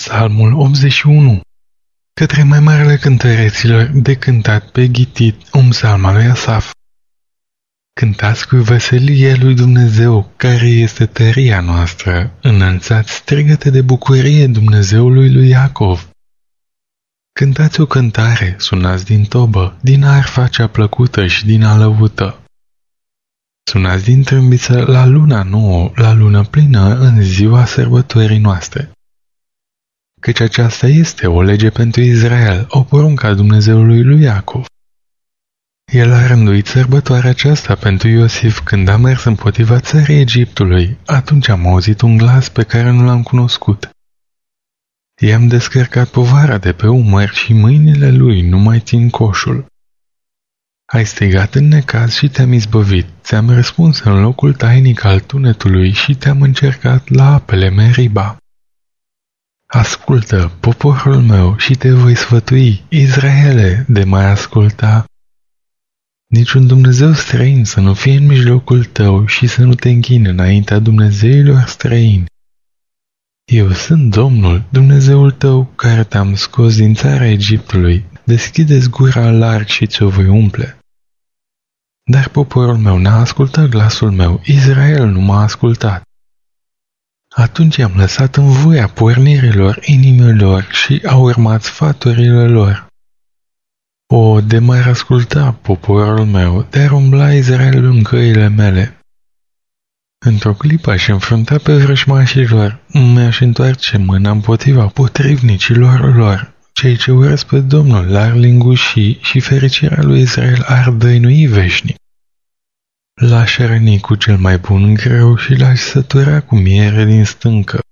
Psalmul 81. Către mai marele cântăreților de cântat pe ghitit, un psalm al lui Asaf. Cântați cu veselie lui Dumnezeu, care este tăria noastră, înălțați strigăte de bucurie Dumnezeului lui Iacov. Cântați o cântare, sunați din tobă, din arfa cea plăcută și din alăută. Sunați din trâmbiță la luna nouă, la lună plină, în ziua sărbătorii noastre. Căci aceasta este o lege pentru Israel, o poruncă a Dumnezeului lui Iacov. El a rânduit sărbătoarea aceasta pentru Iosif când a mers împotriva țării Egiptului. Atunci am auzit un glas pe care nu l-am cunoscut. I-am descărcat povara de pe umăr și mâinile lui nu mai țin coșul. Ai strigat în necaz și te-am izbăvit, ți-am răspuns în locul tainic al tunetului și te-am încercat la apele Meriba. Ascultă, poporul meu, și te voi sfătui, Israele, de mai asculta. Niciun Dumnezeu străin să nu fie în mijlocul tău și să nu te închini înaintea dumnezeilor străini. Eu sunt Domnul, Dumnezeul tău, care te-am scos din țara Egiptului. Deschide-ți gura larg și ți-o voi umple. Dar poporul meu n-a ascultat glasul meu, Israel nu m-a ascultat. Atunci am lăsat în voia pornirilor inimilor și au urmat sfaturile lor. O, de m-ar asculta poporul meu, dar umbla Israel în căile mele. Într-o clipă aș înfrunta pe vrăjmașilor, mi-aș întoarce mâna împotriva potrivnicilor lor. Cei ce urăsc pe Domnul l-ar linguși și fericirea lui Israel ar dăinui veșnic. L-aș răni cu cel mai bun greu și l-aș sătura cu miere din stâncă.